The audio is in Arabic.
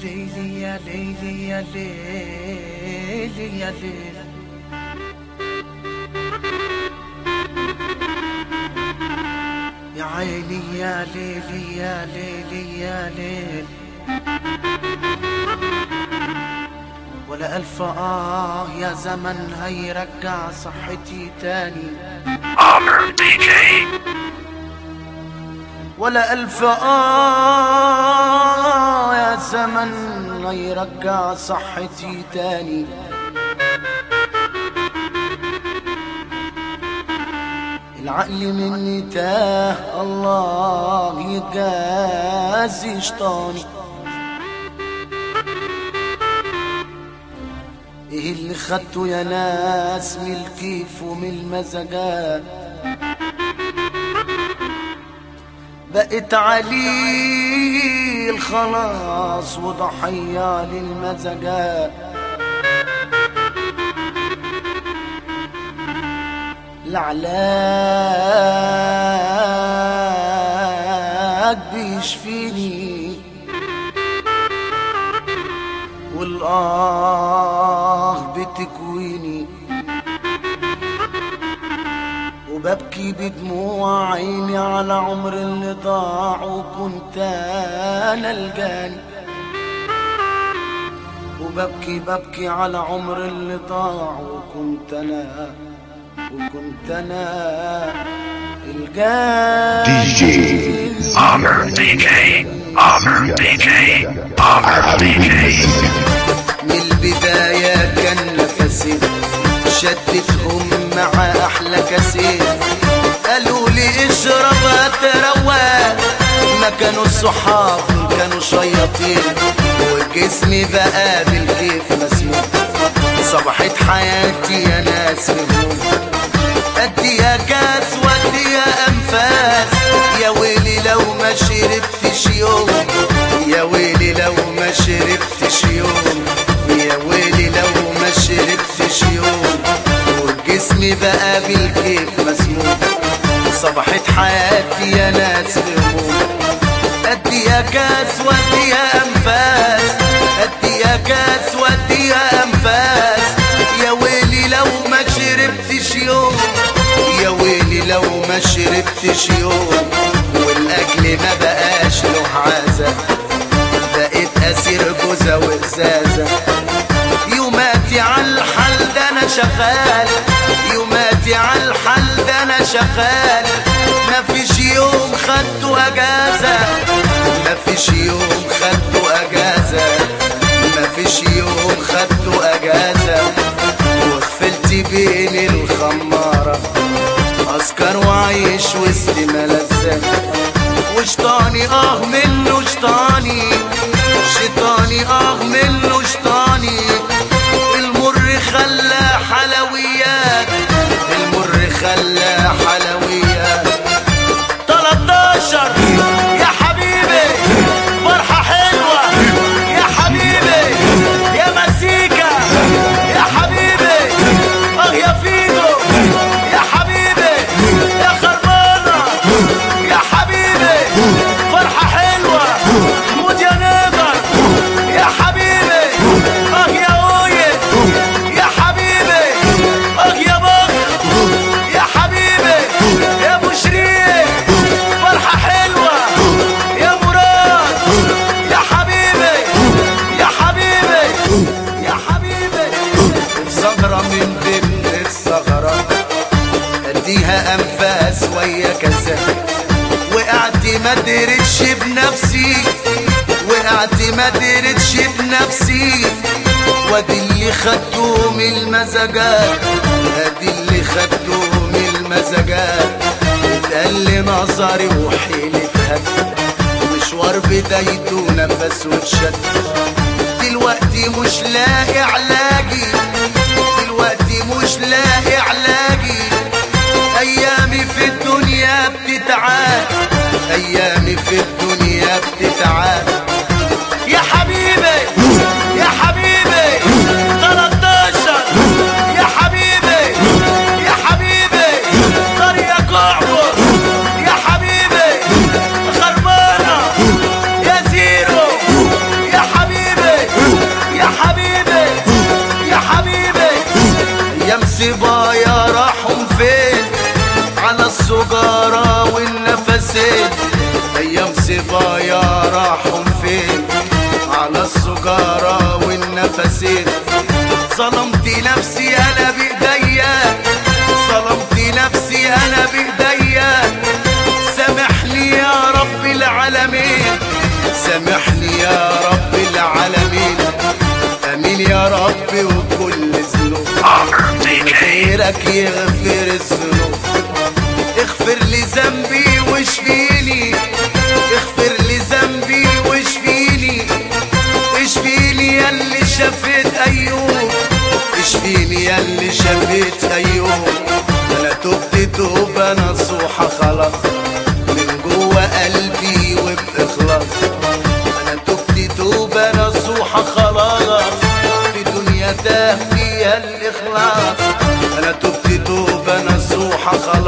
ليلي يا ليلي يا ليلي يا ليل، يا عيني يا ليلي يا ليلي يا ليل، ولا ألف يا زمن هيرجع صحتي تاني. Armor DJ. ولا ألف يا زمن هيرجع صحتي تاني. العقل مني تاه، الله يجازي شطاني. ايه اللي خدته يا ناس من الكيف ومن المزاجات، بقيت عليل خلاص وضحية للمزاجات. العلاج بيشفيني والآه بتكويني، وببكي بدموع عيني على عمر اللي ضاع وكنت أنا الجاني. وببكي على عمر اللي ضاع وكنت أنا الجاني. DJ Armor DJ. Armor DJ. Armor DJ. من البداية كان نفسي شدتهم مع أحلى كاسين، قالوا لي اشرب هتروق، ما كانوا الصحاب كانوا شياطين، وجسمي بقى بالكيف مسموم. صبحت حياتي يا ناس هموم، اديها كاس واديها انفاس، يا ويلي لو ما شربتش يوم، يا ويلي لو ما شربتش يوم، يا ويلي لو ما شربتش يوم، وجسمي بقى بالكيف مسموم. صبحت حياتي يا ناس هموم، اديها كاس واديها انفاس، اديها كاس واديها انفاس، يا ويلي لو ما شربتش يوم، يا ويلي لو ما شربتش يوم، والاكل ما بقاش له عازة، بقيت اسير جوزة وازازة. يوماتي عالحال ده انا شغال، يوماتي عالحال ده انا شغال، مفيش يوم خدته اجازة، مفيش يوم خدته اجازة، مفيش يوم خدته اجازة. وخفلت بين الخمارة اسكر وعيش وسط ملذات، وشطاني منه شطاني، شيطاني منه شطاني. المر خلى حلويات، المر خلى حلويات. 13 يا حبيبي فرحة حلوة يا حبيبي، يا مسيكة يا حبيبي، يا فيدو يا حبيبي، يا خربانة يا حبيبي، فرحة حلوة مود يا نقدر يا حبيبي، يا اويد يا حبيبي، يا بكر يا حبيبي، يا ابو شريك فرحة حلوة، يا مراد يا حبيبي، يا حبيبي يا حبيبي. الزهرة من ضمن الثغرة اديها انفاس ويا كسل، وقعت ما درتش بنفسي، وقعت ما درتش بنفسي. وادي اللي خدته من المزاجات، ادي اللي خدته من المزاجات. اتقل نظري وحيلة هد، مشوار بدايته نفس واتشد. دلوقتي مش لاقي علاجي، دلوقتي مش لاقي علاجي. ايامي في الدنيا بتتعاد، ايامي في الدنيا بتتعاد. يا حبيبي يا حبيبي 13 يا حبيبي، يا حبيبي طريقك اعبر يا حبيبي، خربانة يا زيرو يا حبيبي. صبايا راحوا فين على السجارة والنفسين؟ أيام صبايا راحوا فين على السجارة والنفسين؟ ظلمت نفسي أنا بإيديا، ظلمت نفسي أنا بإيديا، سامحني يا رب العالمين، سامحني يا رب العالمين. امين يا رب وكل ذنوب غيرك يغفر الذنوب. اغفر لي ذنبي واشفيني، اغفر لي ذنبي واشفيني، اشفيني يا اللي شفيت ايوب، اشفيني يا اللي شفيت ايوب. انا تبت توبه نصوحه خلاص من جوه قلبي وباخلاص. انا تبت توبه نصوحه خلاص في دنيا تاه فيها الاخلاص. انا تبت توبه نصوحه خلاص